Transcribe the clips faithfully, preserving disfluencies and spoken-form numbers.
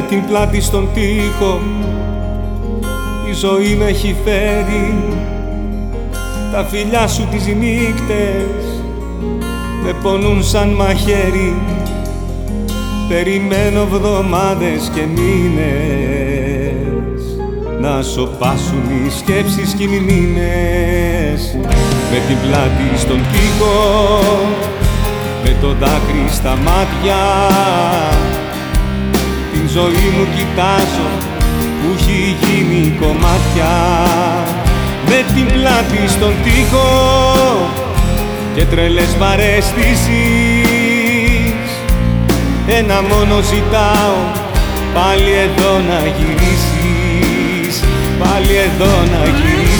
την πλάτη στον τοίχο η ζωή με έχει φέρει. Τα φιλιά σου τις νύχτες με πονούν σαν μαχαίρι. Περιμένω βδομάδες και μήνες να σωπάσουν οι σκέψεις κι οι μνήμες. Με την πλάτη στον τοίχο, με το δάκρυ στα μάτια, την ζωή μου κοιτάζω που έχει γίνει κομμάτια. Με την πλάτη στον τοίχο και τρελές παραισθήσεις, ένα μόνο ζητάω, πάλι εδώ να γυρίσεις, πάλι εδώ να γυρίσεις.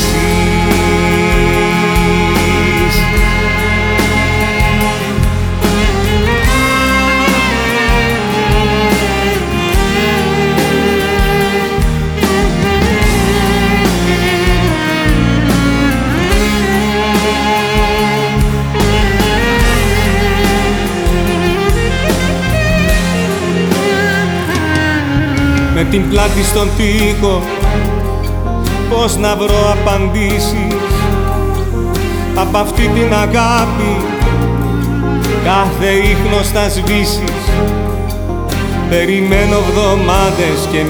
Με την πλάτη στον τοίχο, πώς να βρω απαντήσεις απ' αυτή την αγάπη, κάθε ίχνος θα σβήσεις. Περιμένω βδομάδες και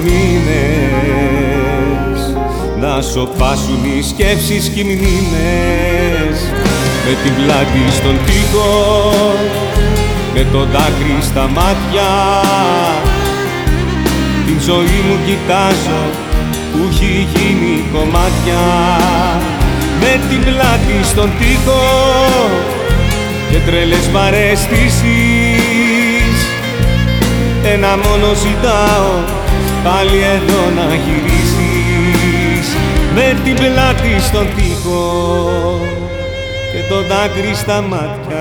μήνες να σωπάσουν οι σκέψεις κι οι μνήμες. Με την πλάτη στον τοίχο, με το δάκρυ στα μάτια, την ζωή μου κοιτάζω που έχει γίνει κομμάτια. Με την πλάτη στον τοίχο και τρελές παραισθήσεις, ένα μόνο ζητάω, πάλι εδώ να γυρίσεις. Με την πλάτη στον τοίχο και το δάκρυ στα μάτια,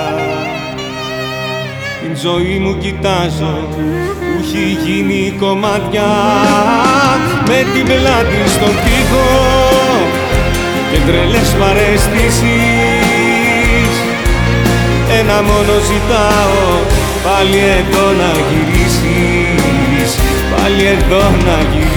την ζωή μου κοιτάζω που έχει γίνει κομμάτια. Με την πλάτη στον τοίχο και τρελές παραισθήσεις, ένα μόνο ζητάω, πάλι εδώ να γυρίσεις, πάλι εδώ να γυρίσεις.